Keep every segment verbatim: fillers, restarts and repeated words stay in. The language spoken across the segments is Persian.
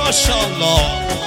ماشاءالله.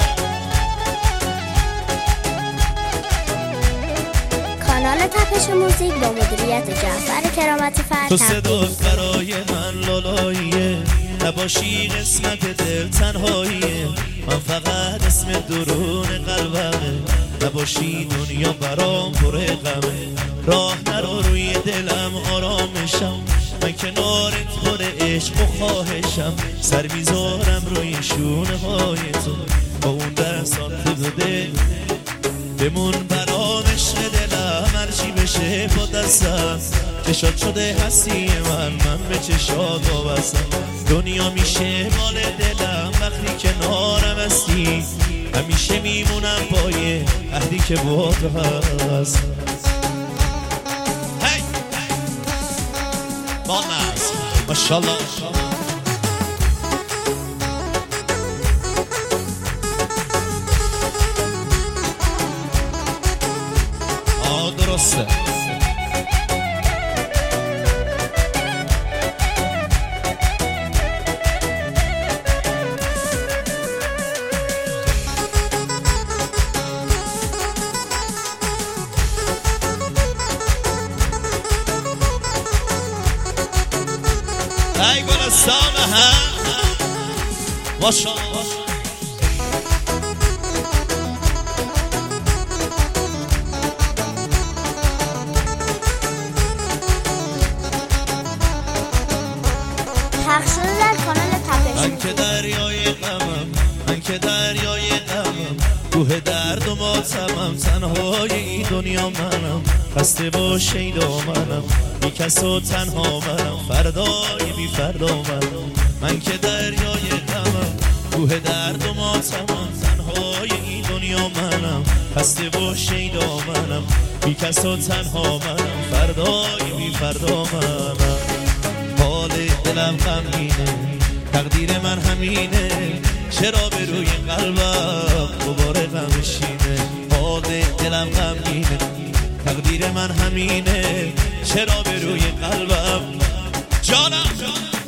کانال تپش موزیک با مدیریت جعفر کرامت فرد. تو صدات برای من لالاییه، نباشی قسمت دل تنهاییه. من فقط اسم درون قلبمه، نباشی دنیا برام پر غمه. راه نرو روی دلم آرامشم، من کنارت پر عشق و خواهشم. سر میذارم روی شونه های تو، با اون دستات بده بمون برام عشق دلم. هرچی بشه با دستم، چشات شده هستی من، من به چشات وابستم. دنیا میشه مال دلم وقتی کنارم هستی. همیشه میمونم پای عهدی که با تو هست. هی با ناز ماشاءالله. آه درسته. ای گلستان هم ماشاءالله. پخش شده در کانال تپش. من که دریای غمم، من که دریای غمم، کوه درد و ماتمم. تنهای این دنیا منم، خسته با شیدا منم، بی کس و تنها منم. فردای بی فردا منم. من که دریای غمم، کوه درد و ماتمم. تنهای این دنیا منم، خسته با شیدا منم، بی کس و تنها منم. فردای بی فردا منم. حال دلم غمگینه، تقدیر من همینه، چرا به روی قلبم دوباره غمشینه. حال دلم غمگینه، تقدیر من همینه، چرا به روی قلبم جانم